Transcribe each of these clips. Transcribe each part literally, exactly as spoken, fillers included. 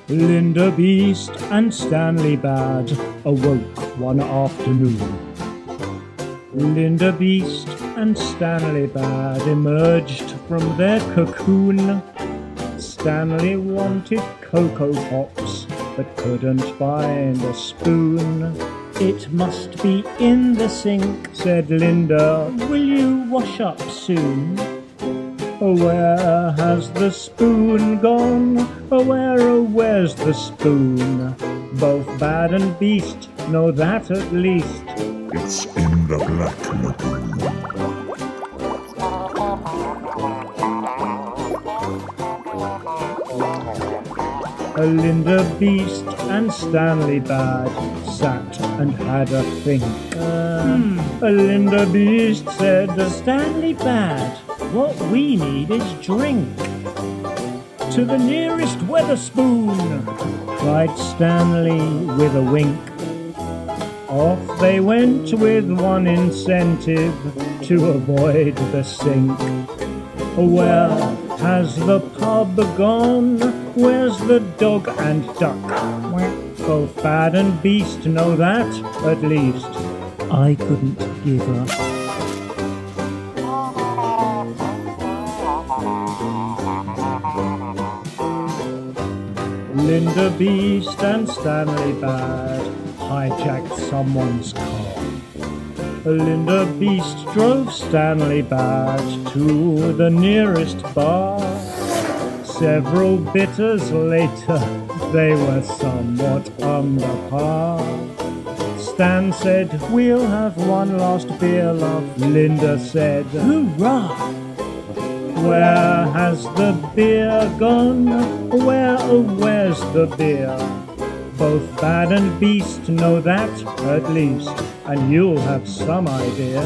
Linda Beast and Stanley Bad awoke one afternoon. Linda Beast and Stanley Bad emerged from their cocoon. Stanley wanted Cocoa Pops, but couldn't find a spoon. "It must be in the sink," said Linda. "Will you wash up soon?" "Oh, where has the spoon gone? Oh, where, oh, where's the spoon?" Both Bad and Beast know that at least. It's in the Black Lagoon. Linda Beast and Stanley Bad sat and had a think. Uh, hmm. Linda Beast said, "Stanley Bad, what we need is drink." "To the nearest Weatherspoon," cried Stanley with a wink. Off they went with one incentive, to avoid the sink. "Where has the pub gone? Where's the dog and duck?" Both Bad and Beast know that, at least. I couldn't give a... Linda Beast and Stanley Bad hijacked someone's car. Linda Beast drove Stanley Bad to the nearest bar. Several bitters later, they were somewhat under par. Stan said, "We'll have one last beer, love." Linda said, "Hoorah!" "Where has the beer gone? Where, oh, where's the beer?" Both Bad and Beast know that, at least, and you'll have some idea.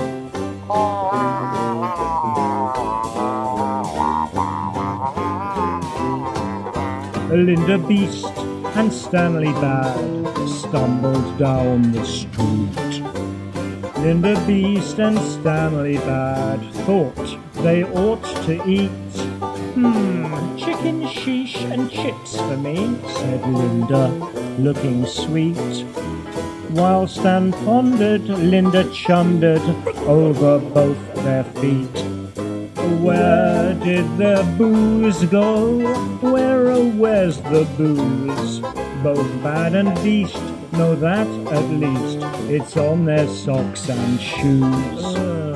Linda Beast and Stanley Bad stumbled down the street. Linda Beast and Stanley Bad thought they ought to eat. "Hmm, chicken sheesh and chips for me," said Linda, looking sweet. While Stan pondered, Linda chumbered over both their feet. "Where did their booze go? Where, oh, where's the booze?" Both Bad and Beast know that, at least. It's on their socks and shoes.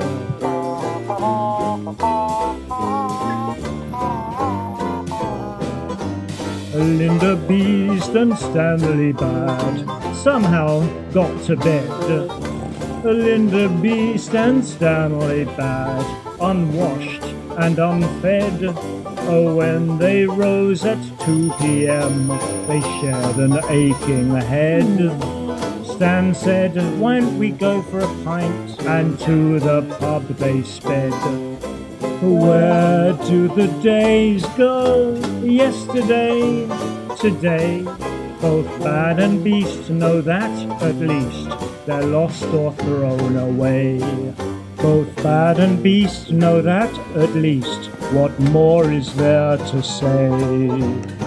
Linda Beast and Stanley Bad somehow got to bed. Linda Beast and Stanley Bad unwashed and unfed. Oh, when they rose at two p.m, they shared an aching head. Stan said, "Why don't we go for a pint?" And to the pub they sped. Where do the days go? Yesterday, today. Both Bad and Beast know that, at least. They're lost or thrown away. Both Bad and Beast know that, at least. What more is there to say?